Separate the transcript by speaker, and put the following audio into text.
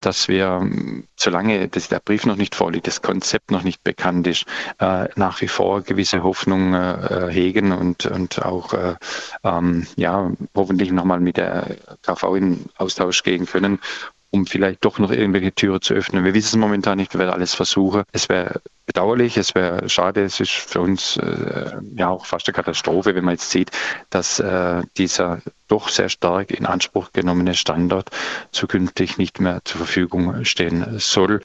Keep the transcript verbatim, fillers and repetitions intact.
Speaker 1: dass wir, solange das, der Brief noch nicht vorliegt, das Konzept noch nicht bekannt ist, äh, nach wie vor gewisse Hoffnung äh, hegen und, und auch äh, ähm, ja, hoffentlich nochmal mit der K V in Austausch gehen können, um vielleicht doch noch irgendwelche Türen zu öffnen. Wir wissen es momentan nicht, wir werden alles versuchen. Es wäre bedauerlich, es wäre schade, es ist für uns äh, ja auch fast eine Katastrophe, wenn man jetzt sieht, dass äh, dieser doch sehr stark in Anspruch genommene Standort zukünftig nicht mehr zur Verfügung stehen soll.